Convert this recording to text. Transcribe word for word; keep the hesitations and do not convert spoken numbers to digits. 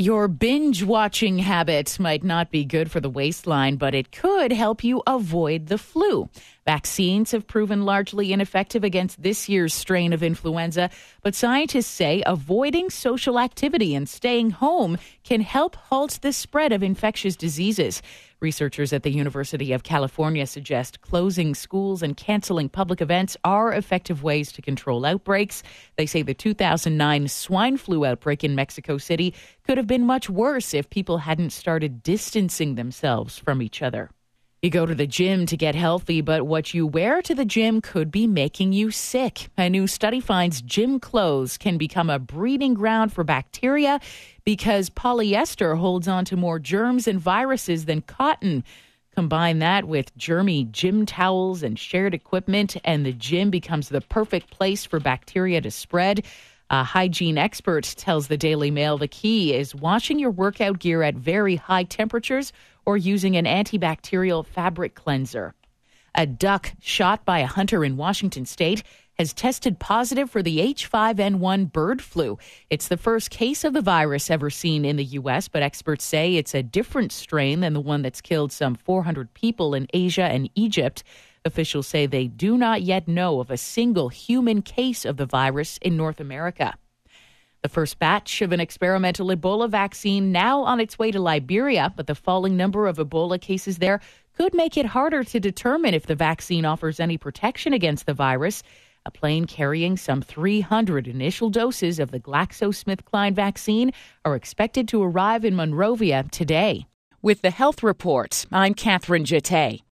Your binge-watching habit might not be good for the waistline, but it could help you avoid the flu. Vaccines have proven largely ineffective against this year's strain of influenza, but scientists say avoiding social activity and staying home can help halt the spread of infectious diseases. Researchers at the University of California suggest closing schools and canceling public events are effective ways to control outbreaks. They say the two thousand nine swine flu outbreak in Mexico City could have been much worse if people hadn't started distancing themselves from each other. You go to the gym to get healthy, but what you wear to the gym could be making you sick. A new study finds gym clothes can become a breeding ground for bacteria because polyester holds on to more germs and viruses than cotton. Combine that with germy gym towels and shared equipment, and the gym becomes the perfect place for bacteria to spread. A hygiene expert tells the Daily Mail the key is washing your workout gear at very high temperatures or using an antibacterial fabric cleanser. A duck shot by a hunter in Washington state has tested positive for the H five N one bird flu. It's the first case of the virus ever seen in the U S, but experts say it's a different strain than the one that's killed some four hundred people in Asia and Egypt. Officials say they do not yet know of a single human case of the virus in North America. The first batch of an experimental Ebola vaccine now on its way to Liberia, but the falling number of Ebola cases there could make it harder to determine if the vaccine offers any protection against the virus. A plane carrying some three hundred initial doses of the GlaxoSmithKline vaccine are expected to arrive in Monrovia today. With the Health Report, I'm Catherine Jeté.